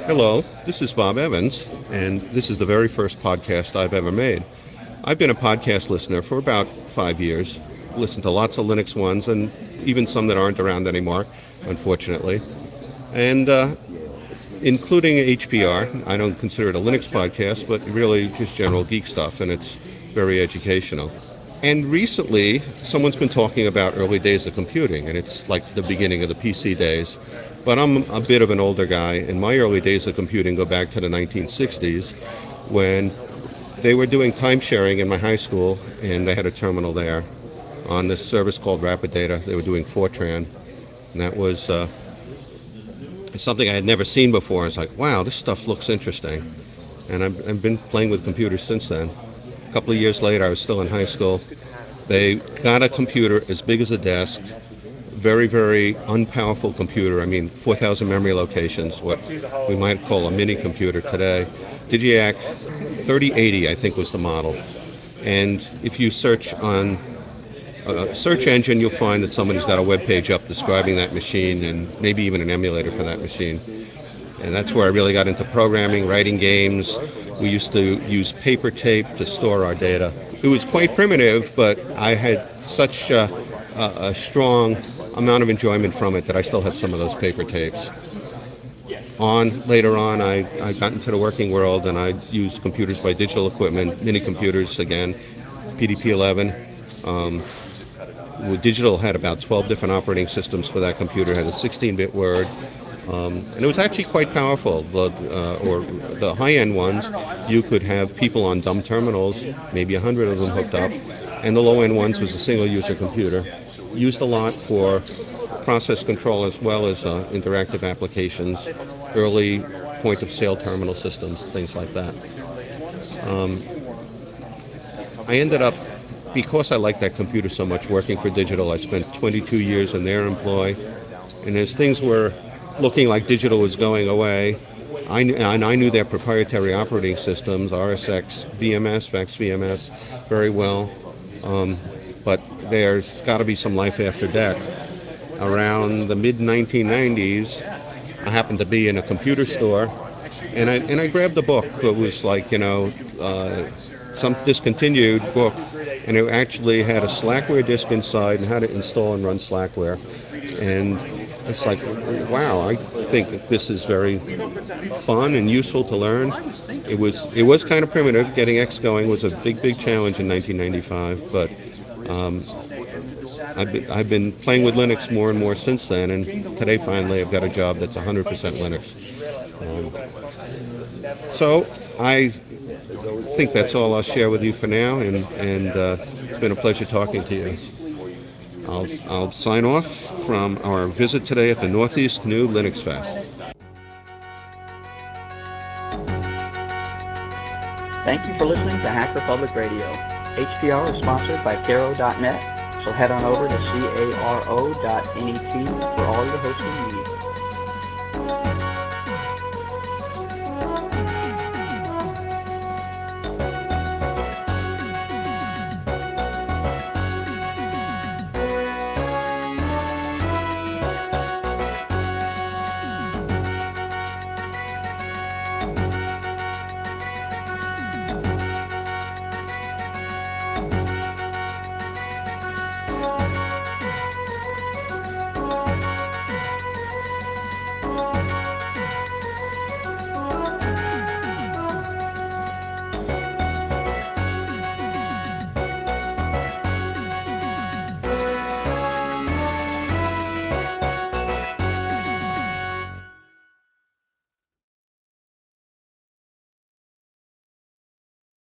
Hello, this is Bob Evans, and this is the very first podcast I've ever made. I've been a podcast listener for about 5 years, listened to lots of Linux ones, and even some that aren't around anymore, unfortunately, and including HPR. I don't consider it a Linux podcast, but really just general geek stuff, and it's very educational. And recently, someone's been talking about early days of computing, and it's like the beginning of the PC days. But I'm a bit of an older guy, and my early days of computing go back to the 1960s when they were doing time sharing in my high school, and they had a terminal there on this service called Rapid Data. They were doing Fortran, and that was something I had never seen before. It's like, wow, this stuff looks interesting. And I've been playing with computers since then. A couple of years later, I was still in high school. They got a computer as big as a desk, very, very unpowerful computer. I mean, 4,000 memory locations, what we might call a mini computer today. Digiac 3080, I think, was the model. And if you search on a search engine, you'll find that somebody's got a web page up describing that machine and maybe even an emulator for that machine. And that's where I really got into programming, writing games. We used to use paper tape to store our data. It was quite primitive, but I had such a strong amount of enjoyment from it that I still have some of those paper tapes. Later on, I got into the working world and I used computers by digital equipment, mini computers again, PDP-11. Um, Digital had about 12 different operating systems for that computer. It had a 16-bit Word, and it was actually quite powerful. Or the high-end ones, you could have people on dumb terminals, maybe 100 of them hooked up, and the low-end ones was a single-user computer. Used a lot for process control as well as interactive applications, early point-of-sale terminal systems, things like that. Um, I ended up, because I liked that computer so much, working for Digital. I spent 22 years in their employ, and as things were looking like Digital was going away, I knew their proprietary operating systems, RSX, VMS, VAX VMS, very well. Um, but there's got to be some life after DEC. Around the mid 1990s, I happened to be in a computer store, and I grabbed a book. It was like some discontinued book, and it actually had a Slackware disk inside and how to install and run Slackware. And it's like, wow, I think that this is very fun and useful to learn. It was kind of primitive. Getting X going was a big challenge in 1995, but um, I've been playing with Linux more and more since then, and today finally I've got a job that's 100% Linux. Um, so I think that's all I'll share with you for now, and it's been a pleasure talking to you. I'll sign off from our visit today at the Northeast GNU Linux Fest. Thank you for listening to Hacker Public Radio. HPR is sponsored by Caro.net, so head on over to caro.net for all your hosting needs.